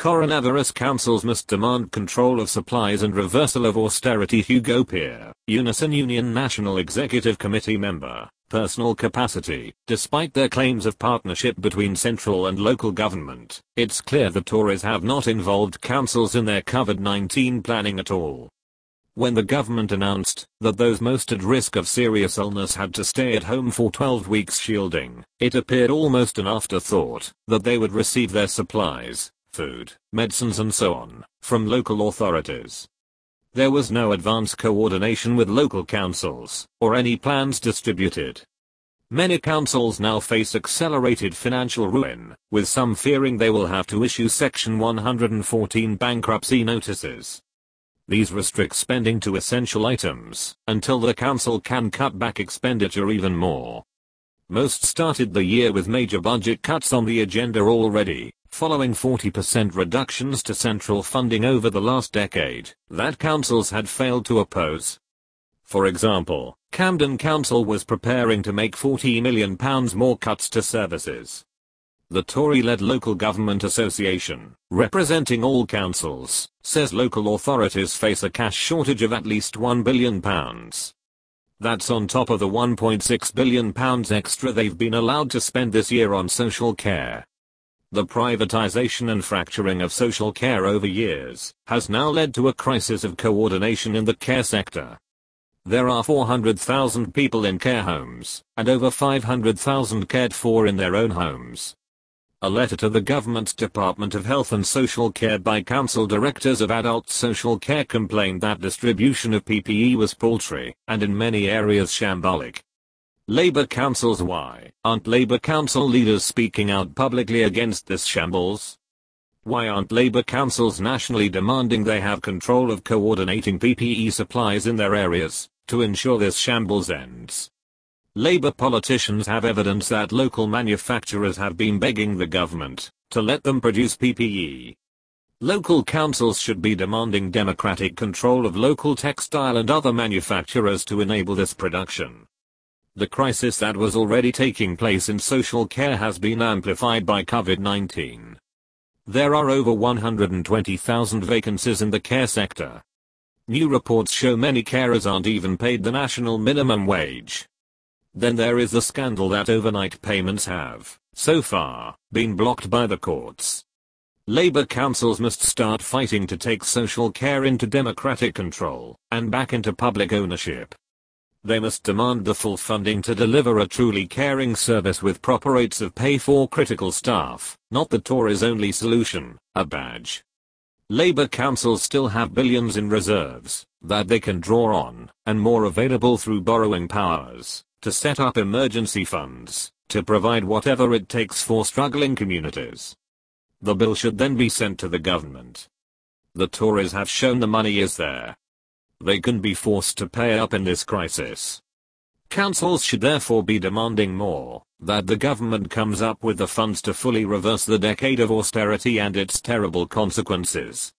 coronavirus, councils must demand control of supplies and reversal of austerity. Hugo Peer, Unison Union National Executive Committee member. Personal capacity. Despite their claims of partnership between central and local government, it's clear the Tories have not involved councils in their COVID-19 planning at all. When the government announced that those most at risk of serious illness had to stay at home for 12 weeks shielding, it appeared almost an afterthought that they would receive their supplies, food, medicines and so on, from local authorities. There was no advance coordination with local councils, or any plans distributed. Many councils now face accelerated financial ruin, with some fearing they will have to issue Section 114 bankruptcy notices. These restrict spending to essential items, until the council can cut back expenditure even more. Most started the year with major budget cuts on the agenda already, following 40% reductions to central funding over the last decade, that councils had failed to oppose. For example, Camden Council was preparing to make £40 million more cuts to services. The Tory-led Local Government Association, representing all councils, says local authorities face a cash shortage of at least £1 billion. That's on top of the £1.6 billion extra they've been allowed to spend this year on social care. The privatization and fracturing of social care over years has now led to a crisis of coordination in the care sector. There are 400,000 people in care homes, and over 500,000 cared for in their own homes. A letter to the government's Department of Health and Social Care by council directors of adult social care complained that distribution of PPE was paltry, and in many areas shambolic. Labour councils. Why aren't Labour council leaders speaking out publicly against this shambles? Why aren't Labour councils nationally demanding they have control of coordinating PPE supplies in their areas, to ensure this shambles ends? Labour politicians have evidence that local manufacturers have been begging the government to let them produce PPE. Local councils should be demanding democratic control of local textile and other manufacturers to enable this production. The crisis that was already taking place in social care has been amplified by COVID-19. There are over 120,000 vacancies in the care sector. New reports show many carers aren't even paid the national minimum wage. Then there is the scandal that overnight payments have, so far, been blocked by the courts. Labour councils must start fighting to take social care into democratic control, and back into public ownership. They must demand the full funding to deliver a truly caring service with proper rates of pay for critical staff, not the Tories' only solution, a badge. Labour councils still have billions in reserves that they can draw on, and more available through borrowing powers, to set up emergency funds, to provide whatever it takes for struggling communities. The bill should then be sent to the government. The Tories have shown the money is there. They can be forced to pay up in this crisis. Councils should therefore be demanding more, that the government comes up with the funds to fully reverse the decade of austerity and its terrible consequences.